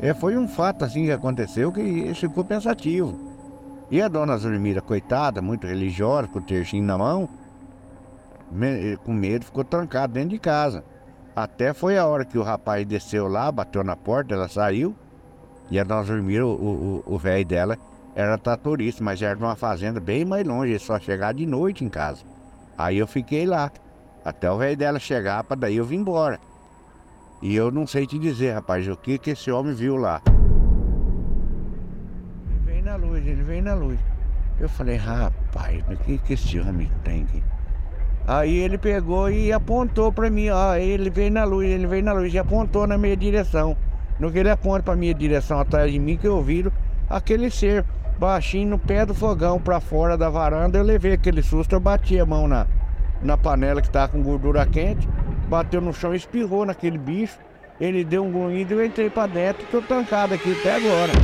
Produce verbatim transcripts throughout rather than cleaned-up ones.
É, foi um fato assim que aconteceu que ele ficou pensativo. E a dona Zulmira, coitada, muito religiosa, com o tercinho na mão, me- com medo, ficou trancada dentro de casa. Até foi a hora que o rapaz desceu lá, bateu na porta, ela saiu. E a dona Zulmira, o o- o velho dela, era tratorista, mas era de uma fazenda bem mais longe, ele só chegava de noite em casa. Aí eu fiquei lá, até o velho dela chegar, para daí eu vim embora. E eu não sei te dizer, rapaz, o que que esse homem viu lá. Ele veio na luz, ele veio na luz. Eu falei, rapaz, mas o que que esse homem tem aqui? Aí ele pegou e apontou pra mim, ó, ele veio na luz, ele veio na luz e apontou na minha direção. No que ele aponta pra minha direção atrás de mim, que eu viro aquele ser baixinho no pé do fogão pra fora da varanda, eu levei aquele susto, eu bati a mão na, na panela que tava com gordura quente, bateu no chão e espirrou naquele bicho. Ele deu um grunhido e eu entrei pra dentro, tô trancado aqui até agora.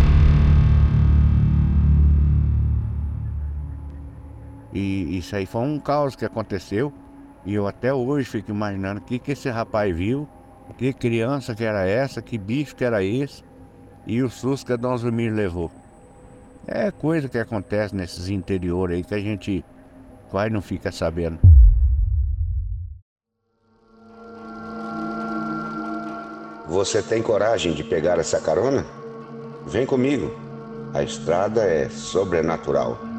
E isso aí foi um caos que aconteceu. E eu até hoje fico imaginando o que que esse rapaz viu, que criança que era essa, que bicho que era esse, e o susto que a Dona Zulmir levou. É coisa que acontece nesses interiores aí que a gente vai e não fica sabendo. Você tem coragem de pegar essa carona? Vem comigo. A estrada é sobrenatural.